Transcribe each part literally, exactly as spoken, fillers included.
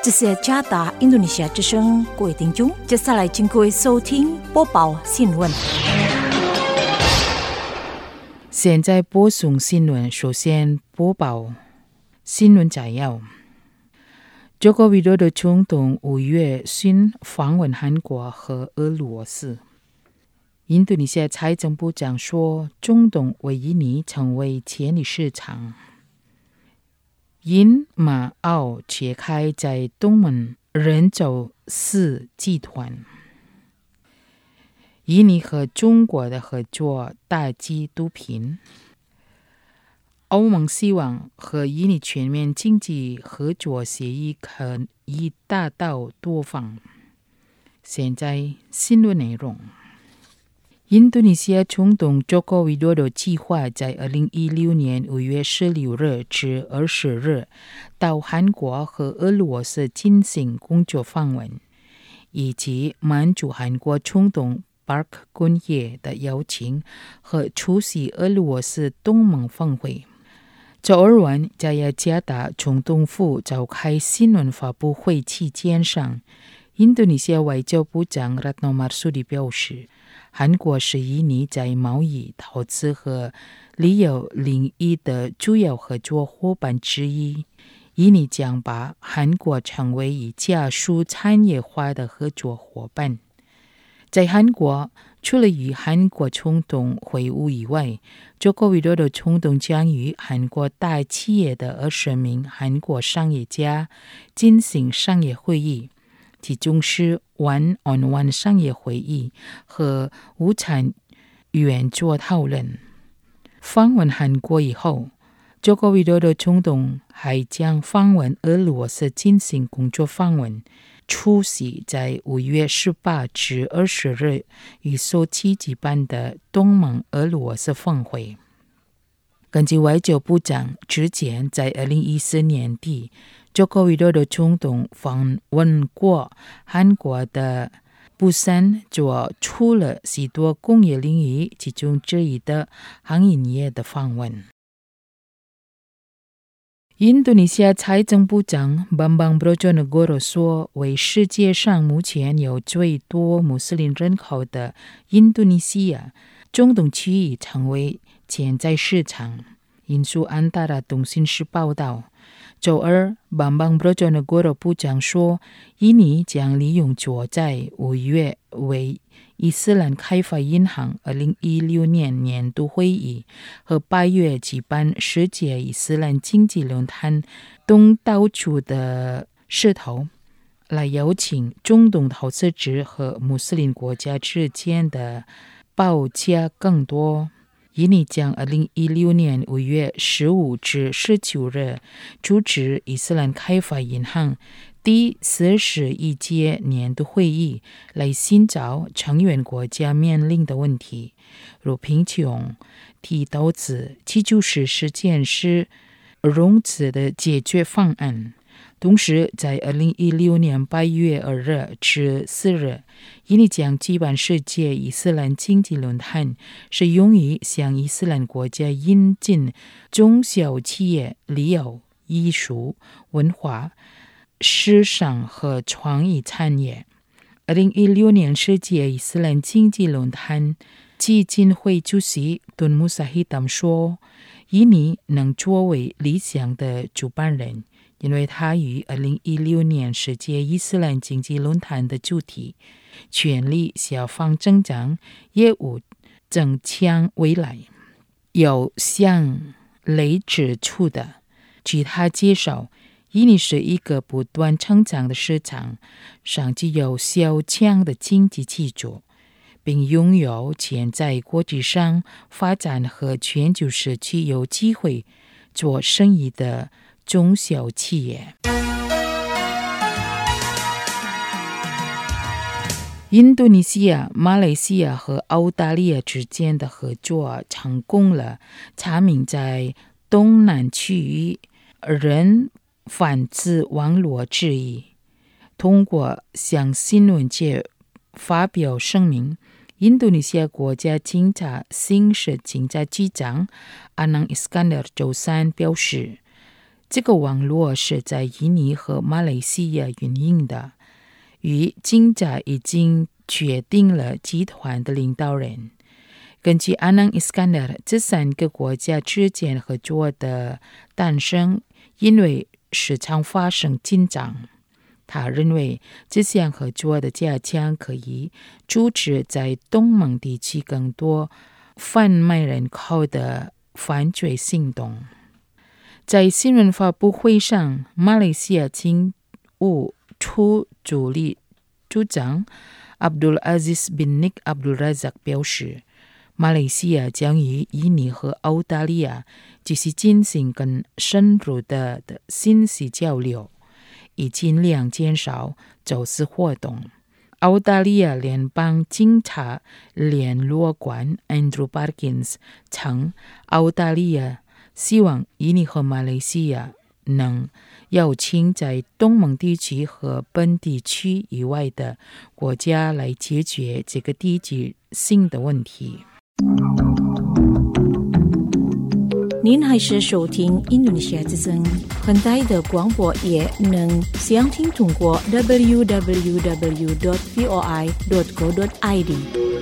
这是加达印度尼西亚之声，各位听众，接下来请各位收听播报新闻。 现在播送新闻，首先播报新闻摘要。中国维多的总统五月新访问韩国和俄罗斯。印度尼西亚财政部长说，中东为印尼成为潜力市场。因马澳揭开在东盟人走私集团。印尼和中国的合作打击毒品。欧盟希望和印尼全面经济合作协议可以达到多方。现在新闻内容。印度尼西亚总统佐科维多多计划在二零一六年五月十六日至二十日到韩国和俄罗斯进行工作访问，以及满足韩国总统Park Geun-hye的邀请和出席俄罗斯东盟峰会。周二晚在雅加达总统府召开新闻发布会期间上，印度尼西亚外交部长 Retno Marsudi 表示，韩国是印尼在贸易、投资和旅游领域的主要合作伙伴之一。印尼将把韩国成为以加速产业化的合作伙伴。在韩国，除了与韩国总统会晤以外，佐科维多多总统将与韩国大企业的二十名韩国商业家进行商业会议，其中是 one-on-one 商业会议和午餐圆桌讨论。访问韩国以后，佐科维多多总统还将访问俄罗斯进行工作访问，出席在五月十八至二十日于索契举办的东盟俄罗斯峰会。根据外交部长之前在二零一四年底佐科维多多总统访问过韩国的釜山，做出了许多工业领域其中之一的航运业的访问。印度尼西亚财政部长 Bambang Brojonegoro 说，为世界上目前有最多穆斯林人口的印度尼西亚，中东区域成为潜在市场。引述安达拉通讯社报道，周二 Bambang Brojonegoro 部长说，印尼将利用坐在五月为伊斯兰开发银行二零一六年年度会议和八月举办世界伊斯兰经济论坛东道主的势头，来邀请中东投资者和穆斯林国家之间的报价更多。印尼将二零一六年五月十五至十九日主持伊斯兰开发银行第四十一届年度会议，来寻找成员国家面临的问题，如贫穷、低投资，其就是实践是融资的解决方案。同时，在二零一六年八月二日至四日，印尼将举办世界伊斯兰经济论坛，是用于向伊斯兰国家引进中小企业、旅游、艺术、文化、时尚和创意产业。二零一六年世界伊斯兰经济论坛基金会主席敦穆萨希坦说，印尼能作为理想的主办人，因为他与二零一六年世界伊斯兰经济论坛的主题全力消防增长业务增强未来有相类指出的。据他介绍，印尼是一个不断成长的市场，上具有较强的经济基础，并拥有潜在国际上发展和全球时期有机会做生意的中小企业。印度尼西亚、马来西亚和澳大利亚之间的合作成功了查明在东南区域人贩子网络之一。通过向新闻界发表声明，印度尼西亚国家警察刑事警察局长阿南伊斯坎德周三表示， 这个网络是在印尼和马来西亚运营的，与金家已经决定了集团的领导人。根据阿南·伊斯坎德，这三个国家之间合作的诞生，因为时常发生紧张。他认为这项合作的加强可以阻止在东盟地区更多贩卖人口的犯罪行动。在新闻发布会上，马来西亚警务处助理处长 Abdul Aziz bin Nik Abdul Razak 表示，马来西亚将与印尼和澳大利亚继续进行更深入的的信息交流，以尽量减少走私活动。澳大利亚联邦警察联络官 Andrew Parkins 称，澳大利亚希望印尼和马来西亚能邀请在东盟地区和本地区以外的国家来解决这个地区性的问题。 您还是收听印度尼西亚之声，很大的广播也能详听通过 double-u double-u double-u dot voi dot co dot i d。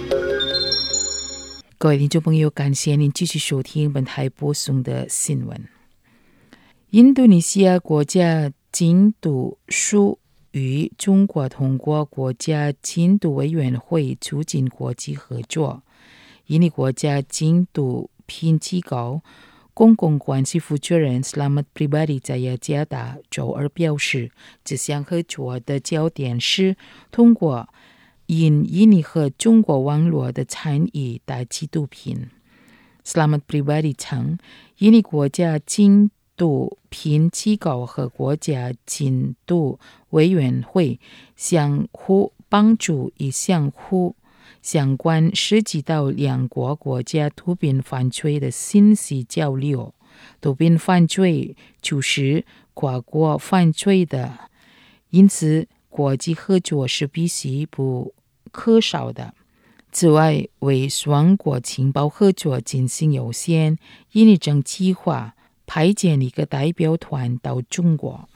各位听众朋友，感谢您继续收听本台播送的新闻。印度尼西亚国家禁毒署与中国通过国家禁毒委员会促进国际合作。印尼国家禁毒品机构公共关系负责人 Selamat Pribadi Jaya Jada 周二表示，这项合作的焦点是通过因印尼和中国网络的参与打击毒品。Selamat Pribadi 称，印尼国家禁毒品机构和国家禁毒委员会相互帮助，以相互相关涉及到两国国家毒品犯罪的信息交流。毒品犯罪就是跨国犯罪的，因此国际合作是必须不可少的。此外，为双国情报合作进行优先，印尼正计划派遣一个代表团到中国。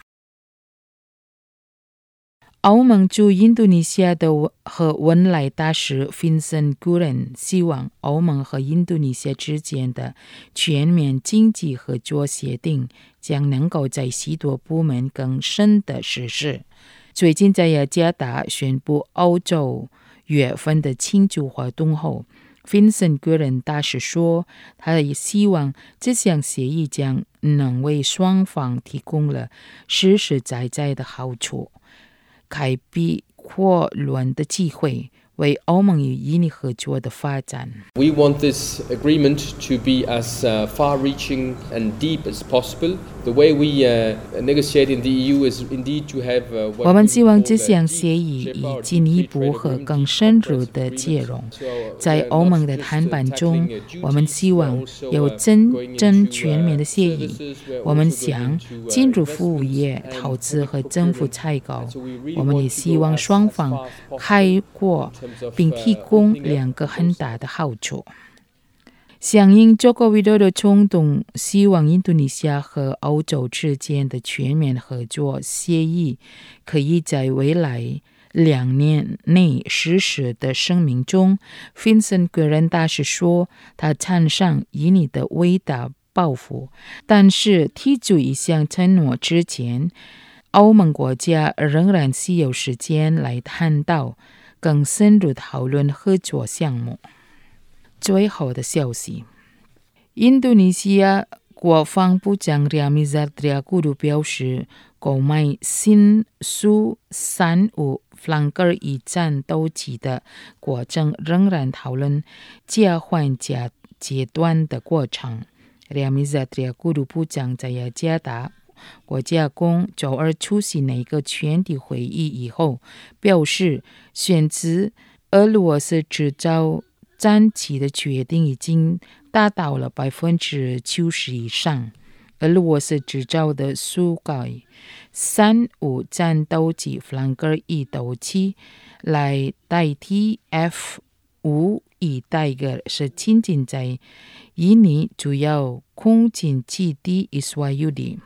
欧盟驻印度尼西亚的和文莱大使 Vincent Guren 希望欧盟和印度尼西亚之间的全面经济合作协定将能够在许多部门更深的实施。最近在雅加达宣布欧洲月份的庆祝活动后， Vincent Guren 大使说，他也希望这项协议将能为双方提供了实实在在的好处，开辟扩论的机会，为欧盟与印尼合作的发展。 We want this agreement to be as uh, far-reaching and deep as possible. The way we uh, negotiate in the E U is indeed to have uh, what 我们希望这项协议以进一步和更深入的接融。在欧盟的谈判中，我们希望有真正全面的协议。我们想进入服务业、投资和政府采购。我们也希望双方开阔并提供两个很大的好处。响应中国维多的冲动，希望印度尼西亚和欧洲之间的全面合作协议可以在未来两年内实施的声明中， Vincent Guren 大使说，他赞赏印尼的伟大抱负，但是提出一项承诺之前，欧盟国家仍然需要时间来谈到更深入讨论合作项目。最后的消息，印度尼西亚国防部长 Ryamizard Triakudu 表示，购买新苏三五 Flanker 一战斗机的过程仍然讨论交换阶阶段的过程。Ryamizard Triakudu 部长在雅加达国家宫周二出席那个全体会议以后表示，选择俄罗斯制造战机的决定已经达到了百分之九十以上。俄罗斯制造的苏改三五战斗机 Flanker 一斗机来代替 F 五 一代的是仅仅在印尼主要空军基地 Iswayudi。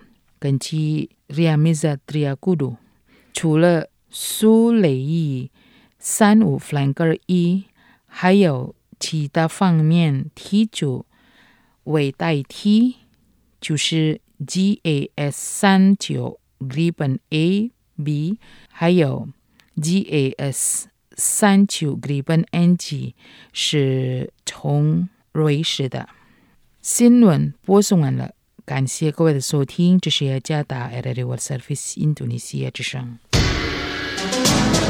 跟其 Reamiza Triakudu。除了苏雷伊三五 flanker 一，还有其他方面题组为代替，就是 G A S 三九 Gripen A、B， 还有 G A S 三九 Gripen N G 是从瑞士的。新闻播送完了，感谢各位的收听，这是雅加达 R R A World Service 印度尼西亚之声。